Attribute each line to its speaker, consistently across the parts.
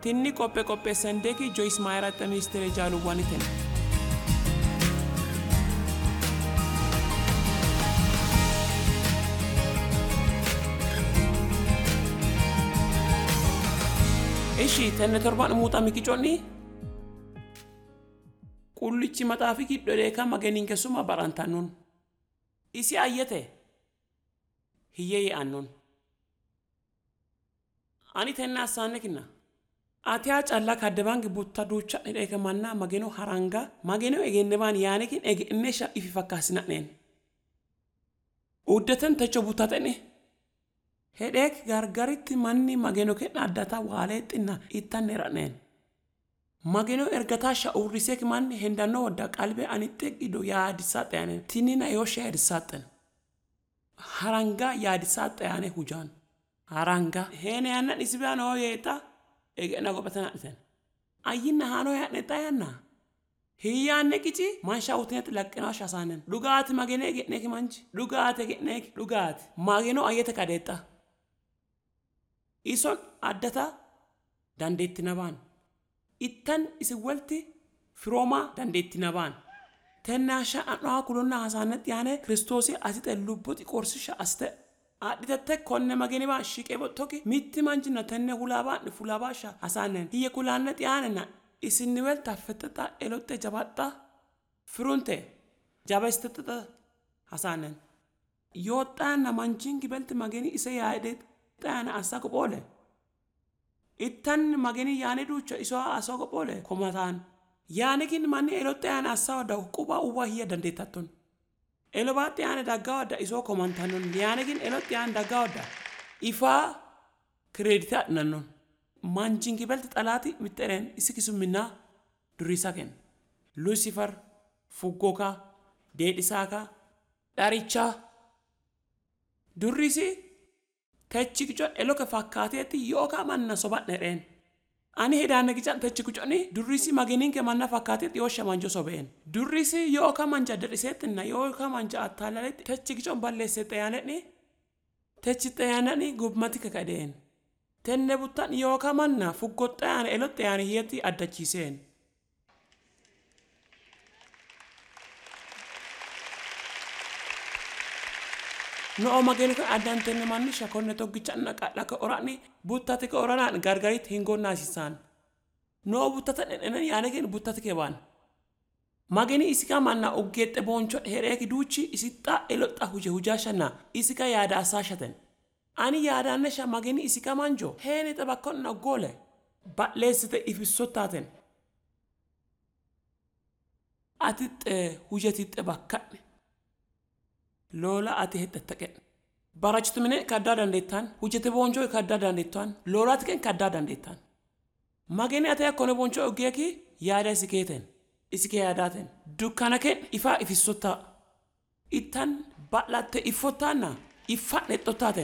Speaker 1: tinni qoppe sendeki Joyce Meyer ministere jalu waniten ishi tenne torban muuta mikiconni kullichi maxaafi kidhole ka mageninke suma barantannun isi ayyete hiyyee annun ani tenna saanekina atiya calla kaddebangi butta duucha eke manna mageno haranga mageno egenneban yaanikin egennesha ifi fakkasinanen uddeten techo butatene hedek gargaritti manni mageno ke addata waaleexinna ittaneeranen mageno ergatasha urrisek manni hendano wadda qalbe anitteqido yaadisatene tinina yoshe yaadisaten haranga yaadisatene hujan haranga hene yanna isbano yeeta egena gobatan aten ayinna hano ya netayana hiyanne kici mansha utnet laqena shasanen dugaat magene egeneki manji dugaat egeneki dugaat mageno ayete kadeta ison addata dandeettinaban ittan isi walti firoma dandeettinaban tennasha anwa kulonna hasanet yaane kristosi asite lubboti qorsisha aste aditette konne mageni ba shiqe bottoki mitti manjina tenne fulabasha hasanen hiye kulannet yaanena isinni wel taffetata elotte jabatta frunte jabestata hasanen yotanna manjingi belt mageni ise yaade tana asako bole ittan mageni yaane ducha iso asako bole komatan yaane kin manni elotte yaane asawda quba uwa hiya dandeetatton elobaat yaane dagawda iso komantanon yaane kin elotte yaane dagawda ifa credit nannon manjingi belt talati miteren isikisumina durisaken Lucifer fugoka deedisaka daricha durisi techikcho eloke fakkateeti yoka manna sobatneren ani hedane kican techikchoni durisi mageninke manna fakkateeti yosha manjo soben durisi yoka manja derisetinna yoka manja attalalet techikchon ballesete yaneni techite yanani gubmatike kadeen tenne buttan yoka manna fugotta yan elotte yan hiyati addachisen no mageni ko adantenne manni shakonne togichanna qalla ko orani buttate ko orana gargarit hingonna sisan no buttata enen yaanegen buttate ke ban mageni isika manna uggette boncho hereki duuchi isitta elotta hujashana isika yaada asashaten ani yaadanne sha mageni isika manjo hene tabakkonna gole balesite ifissotaten atit hujatit bakkanne lola ati hettaken barachtumine kadda dandetan hujete bonjo kadda dandetan lola atken kadda dandetan mageni ate yakone bonjo ogeki yaada siketen isike yaadaten dukkanake ifa ifissota itan balatte ifotana ifanne totaten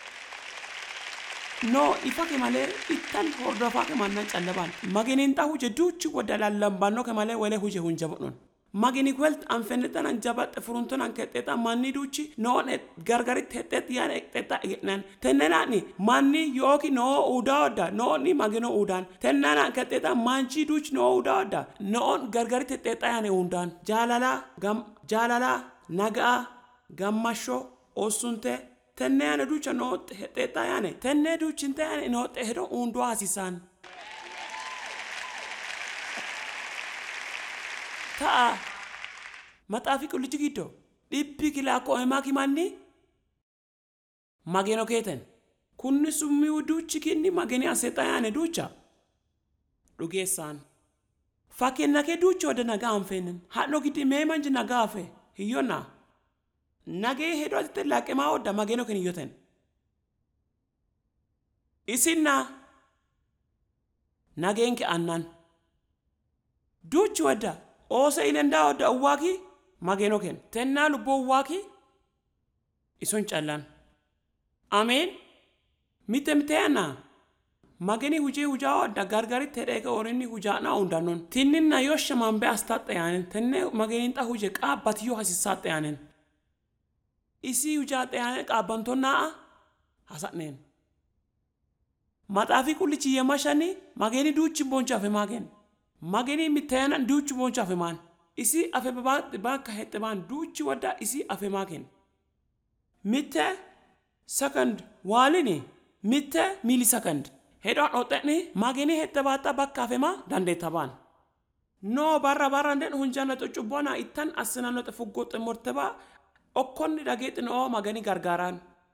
Speaker 1: no ifake male itan hordofa ke manna challaban mageni nta huje duchi wadala lambano ke male wele huje hunjabon mageni kwelt anfenetan anjabat furunton anketeta manni duchi no net gargarit hetet yan eketa egnan tenenani manni yoki no udaoda no ni mageno udan tenana anketeta manchi duchi no udaoda no gargarit heteta yan undan jalala naga gammasho osunte tenene ducha no heteta yan tenne duchinte yan no tehdo undo asisan ta matafi kullijigido dibbi kila ko emaki manni mageno keten kunni summi uduchi kinni mageni aseta yane ducha dugesan fakenna ke ducho de naga amfenen hadno gidi me manji naga afe hiyona nage hedo te lake ma oda mageno ken yoten isinna nagenke annan duchi wada Osa ilenda oda uwaki mageno ken tenna lubo uwaki ison challan amen mitemtena mageni huje oda gargarit hedeka orinni hujana undanon tinninna yosha mambe astat yanen tenne mageni ta huje qaabatiyo hasisat yanen isi hujat yanen qaabantonna hasanen maxaafi qullichi yemashani mageni duuchi boncha afe magen mageni mitayana duuchi boncha afe man isi afe ba ka hette ban duuchi wada isi afe magen mitte second walini mitte millisecond hedo otani mageni hette bata bakka afe ma dande taban no barra nden hunjana to cubona itan asnano te fugote morteba okkonni daget no magani gargaran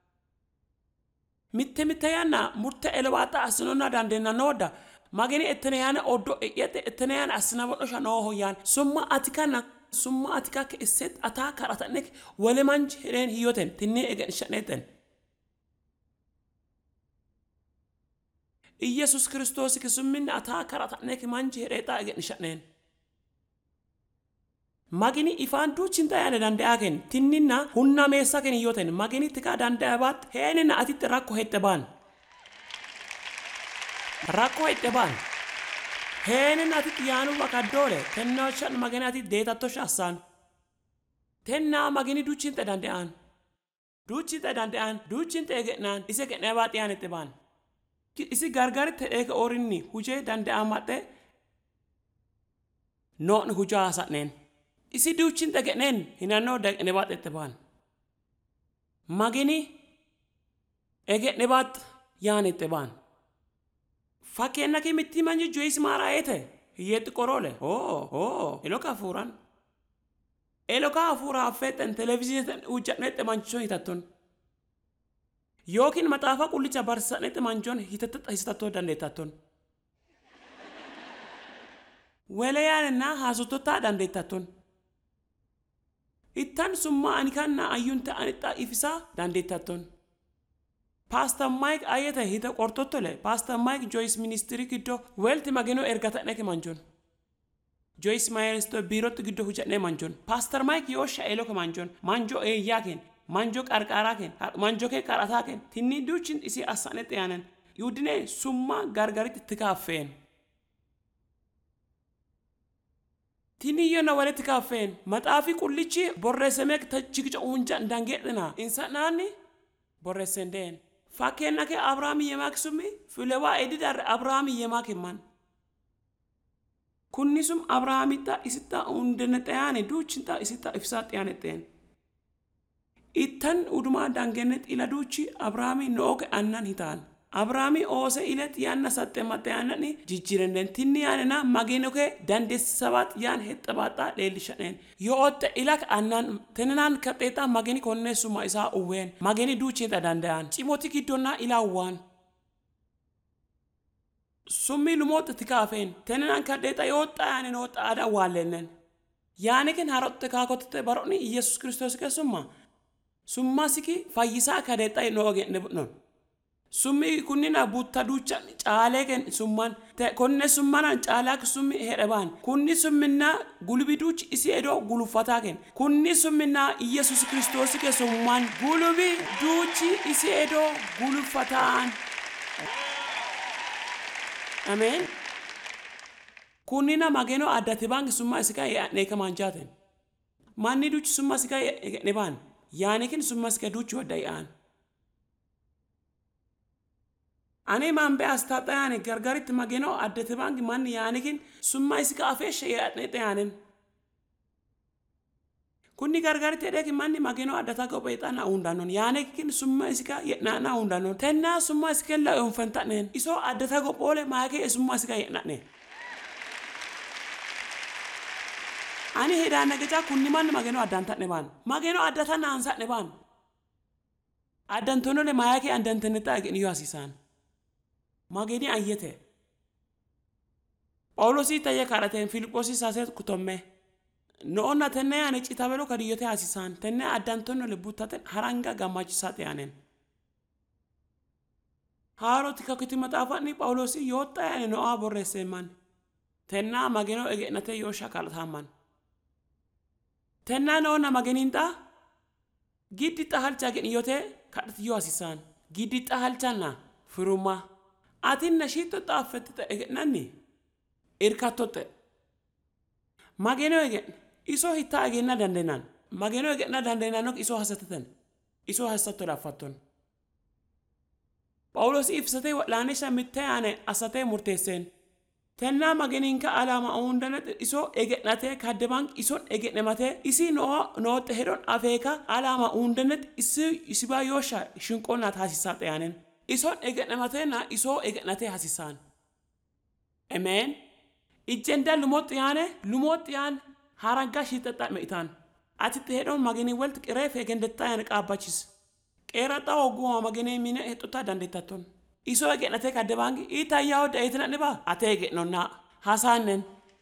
Speaker 1: mitte yana murte elwata asnona dande nanoda magani etene yana oddo yete etene yana asna bodo shano hoyan summa atika ke set ataka atanek wale manj ren hiyoten tinni egen shaneten Jesus Christos ke summin ataka atanek manj reta egen shanen magini ifan duuchinta yana dande agen tinninna hunna mesa ken hiyoten magini tika dande abat henena atit rakko hetteban henena atit yanu makadole tenna shan magani atit data to shasan tenna magini duuchinta dande an duuchinta egenan ise ken abat yana teban isi gargar te ek orinni huje dande amate non huja sanen isi duuchin tegenen hinano dag nebat etteban magini eget nebat yan etteban fakena ke mitti manji jois mara ete yet korole eloka fura feten television ujatnet mancho hitaton yokin matafa kullicha barsanet manjon hitato dandetaton weleyanna hasutota dandetaton Itan summa anikanna ayunta anita ifisa dandetaton Pastor Mike ayete hita qortotole Pastor Mike Joyce Ministry kiddo welti mageno ergata neke manjon Joyce Myers birot giddo hujane manjon Pastor Mike yosha elo ke manjo e yaken manjo qarqaraken manjo ke qarataken tinni duchin isi asanet yanen yudine summa gargarit tikafen Tini yona waleti kafen matafi kullichi borresemek tajigja unja ndangedna insanani borresenden fakena ke Abraham yemaksumi fulewa edidar Abraham yemakiman kunnisum Abrahamita isita undenetayane duchinta isita ifsat yaneten itan uduma dangenet ila duchi Abraham nooke annan hitan Abrahami ose ilet yanna satte matayani jijjirenden tinni yanena magenoke dande sabat yan hettabata lelishanen yotte ilak annan tenan kateta mageni konne suma isa uwen mageni duche da dandan timoti kidonna ilawan summi lumot tikafen tenan kateta yotta yanen ot ada walenen yaneken harotte kakotte baroni Jesus Christos ke summa siki fayisa kadeta inoge nebnon Summi kunnina butta ducha caaleken summan te konne summana caalak summi hereban kunni summina gulubi duch isi edo gulufataken kunni summina Jesus Christos ke summan gulubi duchi isi edo gulufatan Amen kunnina mageno adate bang summa isika ne kamanjaten manni duch summa isika ne ban yanekin summa isika duch wadayan Ani man be astata yani gargarit mageno adete bangi man yanikin summa isika afeshe yatnete yanen kunni gargarit edeki manni mageno adata go betana undanon yanekin summa isika yetna undanon tenna summa isika la onfantanen iso adata go pole maake summa isika yetnane Ani hedana geja kunni man mageno adantane ban mageno adata nansa ne ban adantono le maake andanteneta ageni yasisan Mageni ayete Paulosi taye karaten Filiposi saset kutomme no onna tenne ane citabelo kadiyote asisan tenne adantono le butaten haranga gamachisate yanen haro tikakiti matafani Paulosi yotta yani no aborreseman tenna mageno egenate yosha kaltaman tenna no onna mageninta giddi tahalcha geniyote kadati yo asisan giddi tahalchana furuma Atin nashito taafette egenani irkatote mageno egen iso hita egenna dandenan mageno egenna dandenanok iso hasateten iso hasato lafaton Phaawulos ibsatee wal'aanisha mittaane asatee murteesseen. Tennaa maginiinka alaama hundanatti isoo eegnatee kaddeban ison eegnematee isi nootte hedon afeeka alaama hundanatti isibaa yoosha shinqoonnaa taasisaa ta'anen. Ison eegnematee na isoo eegnatee hasisaan. Amen. Ijjenda lumooxiyaan haraggaa shiixaxaa me'itaan. Atitti hedon maginii walti qiree feegendettaa yaani qaabbachis. Qeeraxaa hogguma maginii miine hexxotaa dandeettatton. Isoo eegnatee kaddebaangi itayyaa hodda eetina dhibaa atee eegnonnaa hasaannen.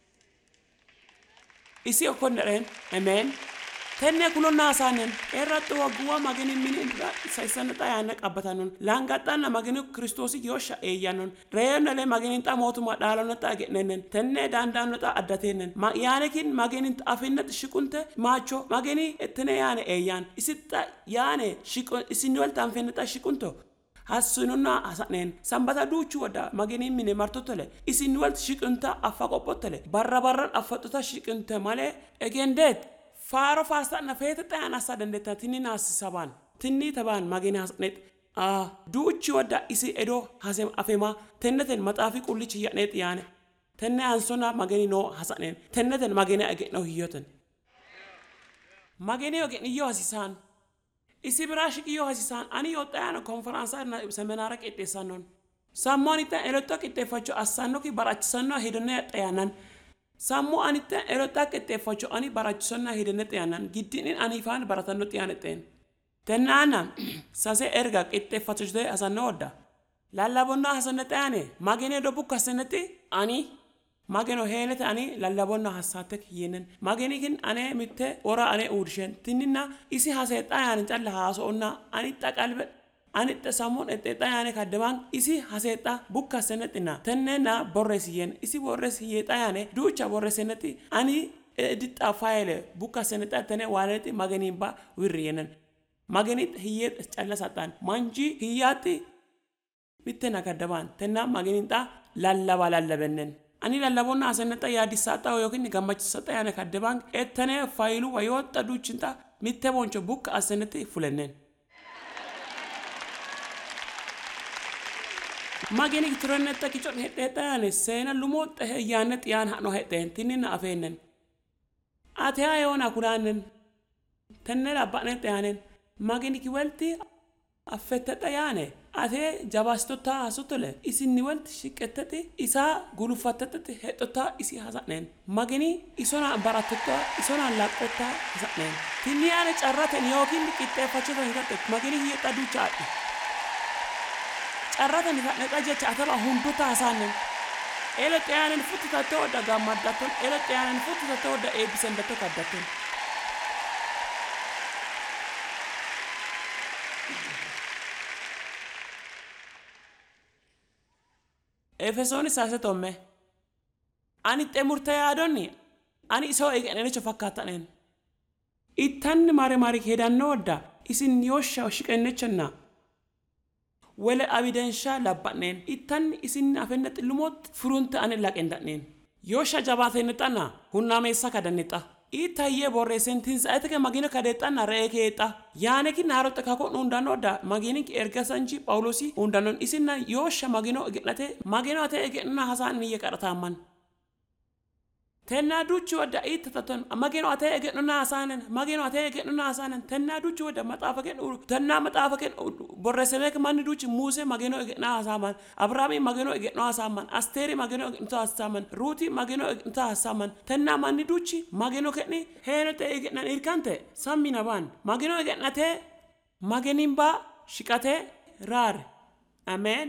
Speaker 1: Isi okkonnedheen. Amen. Tenne kulonnaa hasaannen. Qeeraxuu hogguma maginii miine sayisannaxaa yaanna qaabbatannon. Laangaxxaanna maginii Kiristoosi yoosha eeyyannon. Reeyonnalee maginiin xaa mootummaa dhaalonnaxaa eegnennen. Tenne daandaannoxaa addateenen. Yaanikin maginiin afinnatti shiqunte maachoo maginii ettene yaane eeyyan. Isitta yaane isin waltaan fennaxaa shiqunto. Hasununna hasanen sambata duuchu wada magini mine martotole isin walt shiqunta affa qophotole barran affatota shiqunta male egendet faaro faasta na feete xana sadendeta tinni nasisaban tinni taban magini hasnet duuchu wada isi edo hasem afema tenneten matafi qullichi yanet yaane tenne ansona magini no hasanen tenneten magini ageno hiyoten magini ogen iyo hasisan isi birashiki yo hasisan ani yottayana konferansa na seminara qixxeessanon sammoonita elotto qixxeeffacho assanno ki barachisanno hidonne xayanan sammo anita elotto qixxeeffacho ani barachisanno hidonne xayanan giddinin ani faan baratanno xayaneten tennana sase erga qixxeeffacho de asanno odda lallabonna hasanne xayane magene do bukkaseneti ani mageno heenete ani lallabonna hasatek yenen magenikin ane mitte ora ane urshen tinninna isi haseta yani calla haasonna ani taqalbe ani tasamon eteta yani kaddeban isi haseta bukka senetina tennena borresiyen isi borresiyeta yani duucha borreseneti ani editta file bukka seneta tene waleti magenin ba wirriyenen magenit hiyet calla satan manji hiyati mittena kaddeban tenna mageninta lallabennen ani lallabonna aseneta yaadisata yokin gammachisata yana kaddeban ettene failu wayotta duchinta mitte boncho bukka asenete fulennen mageni tronetta kichon hedeta yana sena lumotte yanet yan hano heten tinina afennen ate ayona kunanen tenne labbanet yanen mageni kiwelti affettata yaane ate jabastota asutole isinni walt shiqettati isa gulufattatati hedota isi hasanen magini isona baratota isona laqota hasanen tinni yaane carraten yokin qixxeeffachota hiratte magini hiyeta duchaati carraten hiratte jecha ataba hunduta hasanen elete yanen futata toda gammaddaton elete yanen futata toda ebisendato kaddaton Efesoni sase tomme ani temurta yaadonni ani iso egenene fakkaatanen ittan mare kedanno odda isin yoosha shiqennechenna wala evidensha labbanen ittan isin afennat lumot furunta ani laqendanen yoosha jabatenetana hunname sakadanneta itaye borre sentence ayteke magina kadetana reeketa yaaneki narotta kako undanoda magini ergasanchi paulosi undanon isinna yoosha magino egnate magino ate egna hasan niye qarataman tenna duchu wada itataton magino ate egna hasanen magino ate egna hasanen tenna duchu wada matafaken tenna matafaken borre senek man duchu muse magino egna hasaman abraham magino egna hasaman asteri magino egna hasaman ruti magino egna hasaman tenna man duchu magino kenni henete egna irkante samina ban magino egnate magenimba shikate rar amen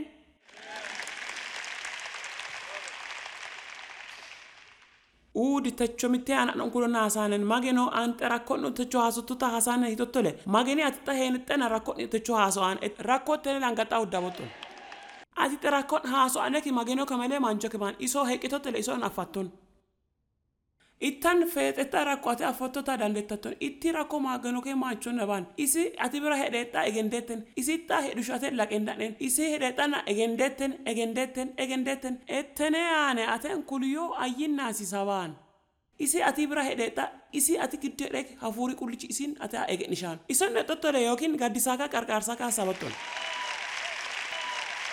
Speaker 1: Udi techo mitte ana non kulonna hasanen mageno ante rakkonno techo hasututa hasanen hitotole mageni atitta henetena rakkonni techo hasoan rakkotene langata uddaboton atitta rakkon haso aneki mageno kamele manjo keman iso heqitotele iso afatton ittan feetetta rakkote afottota dandettaton itti rakko mageno ke mancho naban isi atibira hedetta egendeten isitta hedushate laqendanen isi hedetana egendeten ettene ane aten kuliyo ayinna sisaban isi atibira hedetta isi atikidderek hafuri kullichi isin ata egenishan ison netotole yokin gaddisaka qarqarsaka sabaton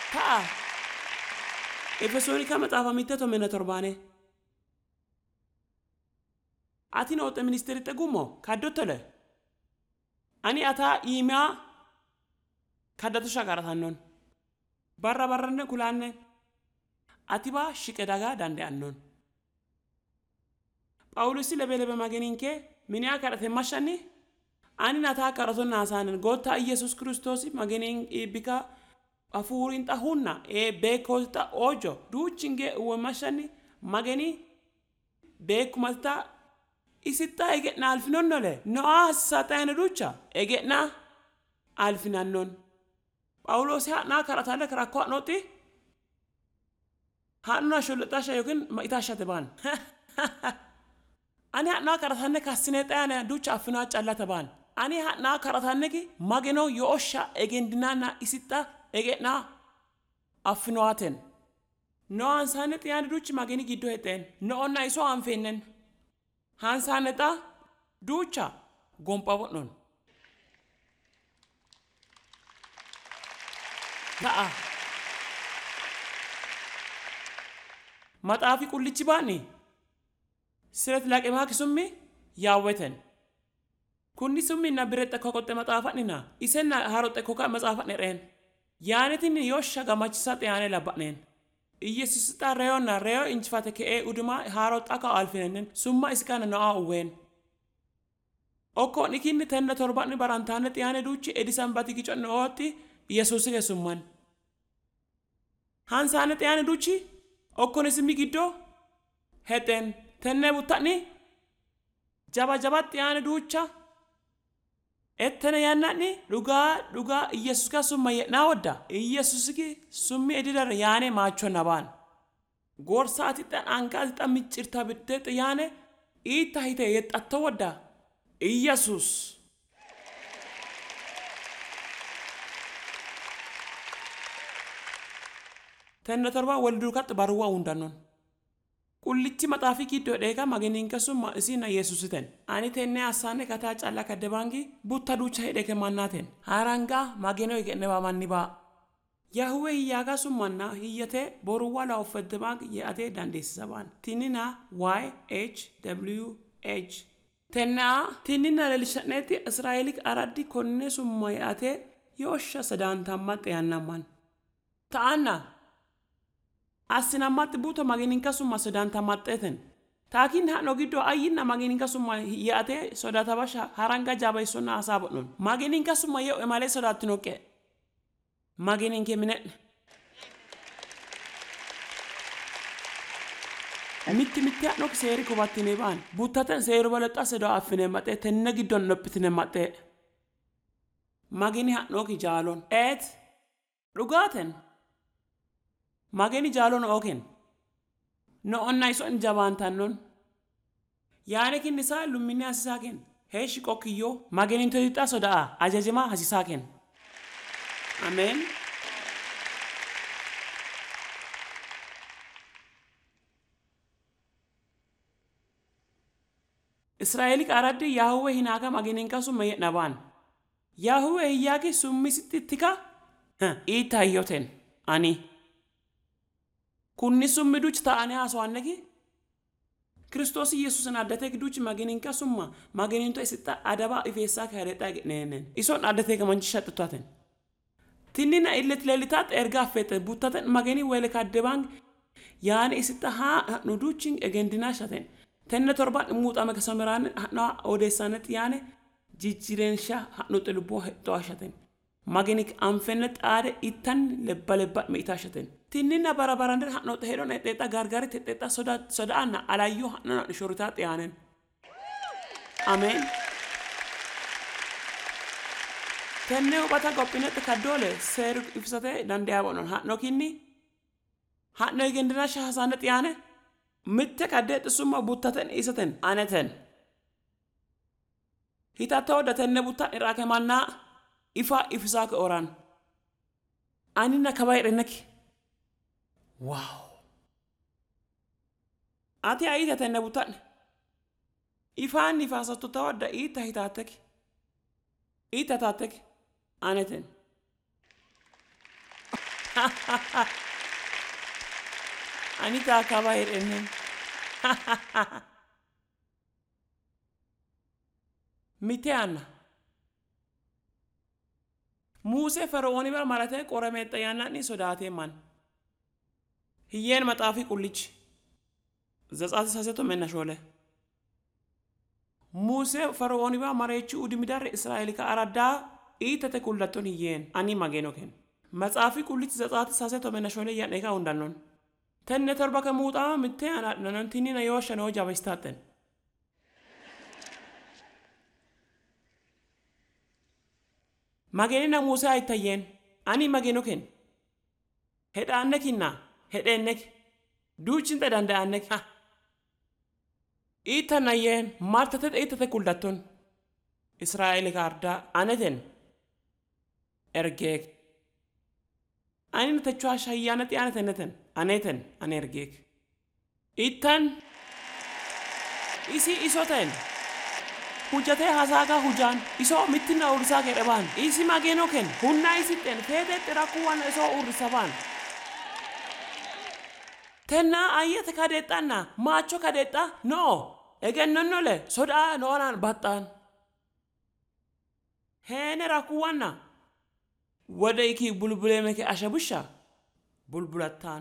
Speaker 1: ta'a Efesoonika maxaafamitte tomena torbaane ati noote ministeritte gummo kaddotole ani ataa iimaa kaddatu shaqaratannon barranne kulaanne ati baa shiqe dagaa dande'annon Phaawulosi lebe mageninke miniyaa kadhate mashani ani nataa kadhaton naasanen goota Yesus Kristos magenin ibika afuurin tahunna beekota ojo duuchinge uwe mashani mageni beekumalta isitta egetna alfinonnole noa satayne ducha egetna alfinannon Phaawulosi haana kadhatale karakko anoti haana shultasha yokin maitashate ban ani haana kadhatane kasine tayane ducha afina callata ban ani haana kadhatane ki mageno yoosha egendinana isitta egetna afinoaten no ansane tayane duchi mageni giddo heten no onna iso anfennen hansaneta ducha gompabonnon ta'a maxaafi qullichi baani siret laqemaa kisummi yaawweten kunni summi na biretta kokotte maxaafanina isenna harotte koka maxaafan ereen yaanetin yoosha gamachisa xaane labba'neen Yesus ta reo inchfate ke uduma harot aka alfinen summa iskana no awen Oko nikinni tenne torbanni barantane tiane duchi edisan batiki chonne oti Yesus ke summan Hansane tiane duchi oko nisimi giddo heten tenne butani jaba tiane ducha ettene yannani duga Yesus ka summa yena wadda Yesus ki summi edidar yaane maacho naban gorsaati tan ankaati tan miccirta bitte yaane iita hite yexatto wadda Yesus tenne torba waldu kat barwa undannon Kullichi maxaafi giddo dheega mageninka summa isina Yesusiten ani tenne asane kata calla kadebangi butta ducha hedeke mannaten haranga mageno igenne ba manni ba Yahweh yaga summanna hiyate boru wala ofedebag yate dandesaban tinina YHWH tinina lelishaneti Israelik aradi konne summa yate yosha sadantammat yannaman taana Asinamat buto mageninka summa sodanta matteten takin ha no giddo ayinna mageninka summa yate sodata basha haranga jabay sonna asabon mageninka summa yo e male sodatinoke mageninke minet mitti no seri ko battine ban buttaten seru balata sedo afine matte tenne giddo noppitine matte mageni ha no ki jalon rugaten Mageni jalon oken no onna iso jabantannon yaane kin nisa lumini asisaken heshi kokiyo mageni toyita soda ajajema hasisaken Amen Israelik aradi Yahweh hinaka mageninka summa naban Yahweh yaki summisittika ita yoten ani Kunni summi duch taane aswanneki Kristos Yesus na adate duch mageninka summa mageninto isitta adaba ifesa kareta nenen ison adate kamanchi shatutaten Tinina illet lelitat erga fete buttaten mageni wele kadebang yaani isitta ha no duching egendina shaten tenne torban muutame kasameran na odesanet yaani jijjirensha no telbo to ashaten Maginik anfennet ade itan lebba meetashaten Tinina barabarande no tehedon eteta gargari teteta soda anna alayo no shorutat yanen Amen Tenne ubata gopinet kadole ser ifsate dandeabonon no kinni no igendina shahasanet yane mitte kadet summa buttaten isaten aneten Hitato da tenne butta irake manna Ifa ifsak oran Anina kabayre neki Wow Ati aita tenne butan Ifaan nifasa tutawadda ita hitatek Ita tatek Aneten Ani taakaba jedhenneen. Miti anna. Muusee Fara'oonii bira maratee qorameexxa yaannaan ni sodaatee man. Hiyyeen maxaafii qullichi. Zatsaati saseetu menna shoole. Muusee Fara'oonii bira mareechi udimidarre Israa'el ka araddaa iitate kullattoon hiyyeen ani mageenoo kenna. Maxaafii qullichi zatsaati saseetu menna shoole yaadhee kaa hundannoon. Tenne torba ka muuxaama mittee anaadhanan tinni na yoo shanoo jabeestaatten. Mageenii na Muusee ayitayyeen ani mageenoo kenna. Hedhaanne kinnaa hedheenne duuchinte danda'anne iita nayyeen martate iitate kuldattoon Israa'el ka ardaa aneten ergeek. Ani natachuu shayyaanatti anetenneten aneten an ergeek. Iittan isi isoten. Hujjatee hasaagaa hujaan isoo mittinna urrisaa kedhe baan isi mageenoo kenna hunnaa isitten feeteetti rakkuwwan isoo urrisa baan. Tennaa ayyate kadeexxanna maacho kadeexxa no egennonnole sodaa noonaan baxxaan. Heene rakkuwwanna wada iki bulbuleemeke ashabusha bulbulattaan.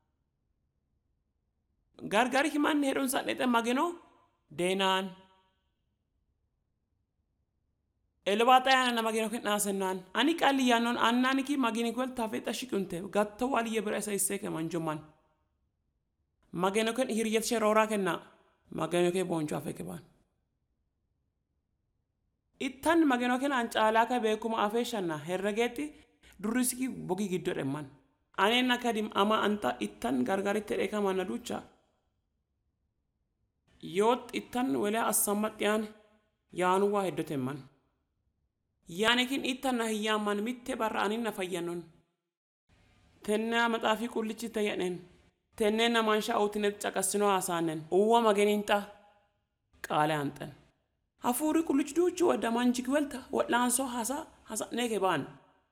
Speaker 1: Gargari himanni hedhun sadheexe mageenoo deenaan. Elbaaxayaan nama mageenoo kennaasennaan ani qalliyaannoon annaaniki mageenii kwel taafeexxa shiqunte gatta waliyye bira isa issee ke manjumman. Mageenoo ken hiriyyat sherooraa kennaa mageenoo kee boonchuu afeeke baan. Ittan mageenoo ken an caalaa ka beekuma afeeshanna herregeetti durrisiki bogi giddoo dhemman. Aneen akka ama anta ittan gargaritti dheekamanna duucha. Yoot ittan welee assammadhiyaan yaanuu waa heddotemman. Yaanikin ittan na hiyyaaman mitte barra'anin na fayyannon. Tennaa maxaafii qullichi tayyadheen. Tenneen namaan shaa'uutinet caqassinoo haasaannen. Uwwa mageeninta qaale hanxan. Hafuuri qullichi duuchi wadda manjik welta wadlaansoo haasa'nee ke baan.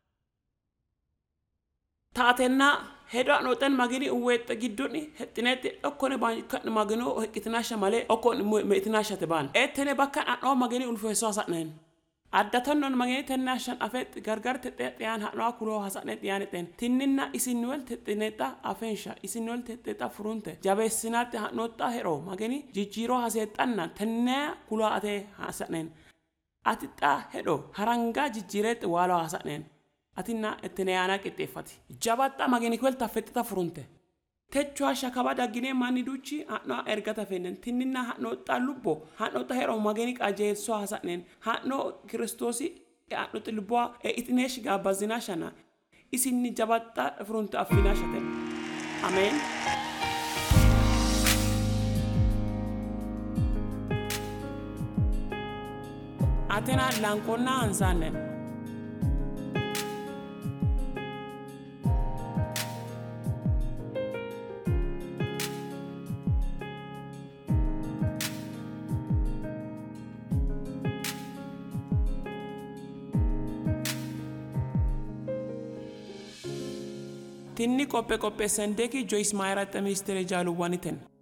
Speaker 1: Taatennaa hedoo anoxen magini uwweexxa gidduun hexxineetti okkone kan maginoo heqqitinaasha malee okkon meetinaashate baan. Ettene bakka anoo magini ulfeessoo haasa'neen. Addatannoon magini tennaashan afeetti gargarte xeexxiyaan haadhaa kuloo haasa'nee xiyaanixeen tinninna isin wal texxineexxa afeensha isin wal texxeexxa furunte jabeessinaatti haadhoottaa heroo magini jijjiiroo haseexxanna tennee kuloo atee haasa'neen. Atixxaa hedhoo harangaa jijjiireetti waaloo haasa'neen. Atinna etteneyaanaa qixxeeffati. Jabaxxa magini kwel taffexxita furunte. Techwaa shakaba daginee manni duuchi haadhaa ergata fennen tinninna haadhoottaa lubbo haadhoottaa heroo magini qajeelsoo haasa'neen haadhoo kiristoosi haadhooti lubboo itineesh gaabbazinaa shana isinni jabaxxa furunte affinaa shaten. Ameen. Atenaa laanqonnaa ansaannen. Tinni qopheessan deeki Joyce Maayiraatti ministeera jaaluwwaniiten.